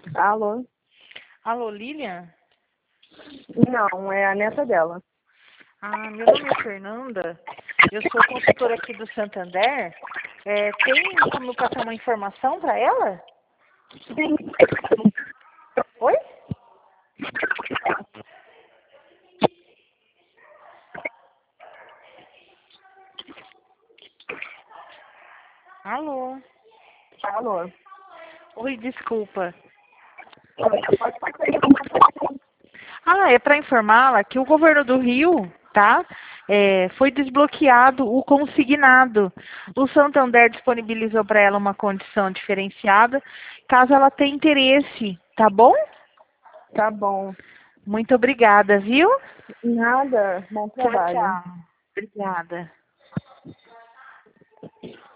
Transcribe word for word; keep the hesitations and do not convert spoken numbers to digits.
Alô? Alô, Lilian? Não, é a neta dela. Ah, meu nome é Fernanda. Eu sou consultora aqui do Santander. É, tem como eu passar uma informação para ela? Sim. Oi? Alô? Alô? Oi, desculpa. Pode passar. Ah, é para informá-la que o governo do Rio, tá? É, foi desbloqueado o consignado. O Santander disponibilizou para ela uma condição diferenciada, caso ela tenha interesse, tá bom? Tá bom. Muito obrigada, viu? Nada. Bom Tchau, trabalho. tchau. Obrigada.